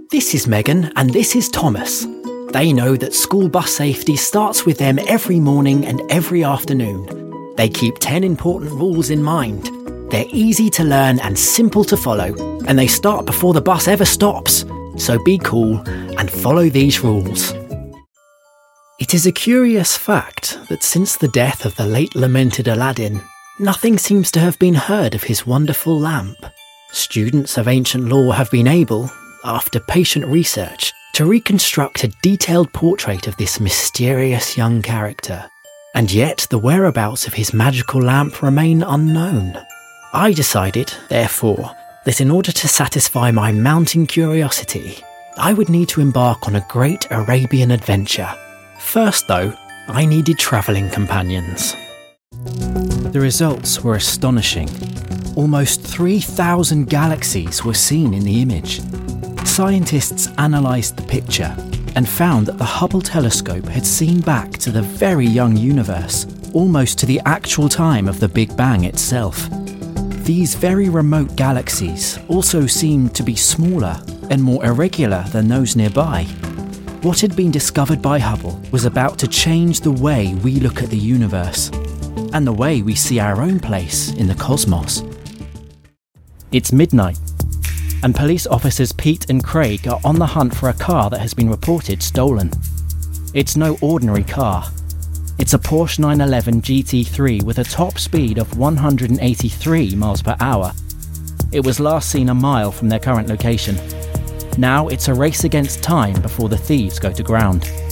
This is Megan and this is Thomas. They know that school bus safety starts with them every morning and every afternoon. They keep 10 important rules in mind. They're easy to learn and simple to follow, and they start before the bus ever stops. So be cool and follow these rules. It is a curious fact that since the death of the late lamented Aladdin, nothing seems to have been heard of his wonderful lamp. Students of ancient law have been able, after patient research, to reconstruct a detailed portrait of this mysterious young character. And yet the whereabouts of his magical lamp remain unknown. I decided, therefore, that in order to satisfy my mounting curiosity, I would need to embark on a great Arabian adventure. First, though, I needed travelling companions. The results were astonishing. Almost 3,000 galaxies were seen in the image. Scientists analysed the picture and found that the Hubble telescope had seen back to the very young universe, almost to the actual time of the Big Bang itself. These very remote galaxies also seemed to be smaller and more irregular than those nearby. What had been discovered by Hubble was about to change the way we look at the universe and the way we see our own place in the cosmos. It's midnight, and police officers Pete and Craig are on the hunt for a car that has been reported stolen. It's no ordinary car. It's a Porsche 911 GT3 with a top speed of 183 miles per hour. It was last seen a mile from their current location. Now it's a race against time before the thieves go to ground.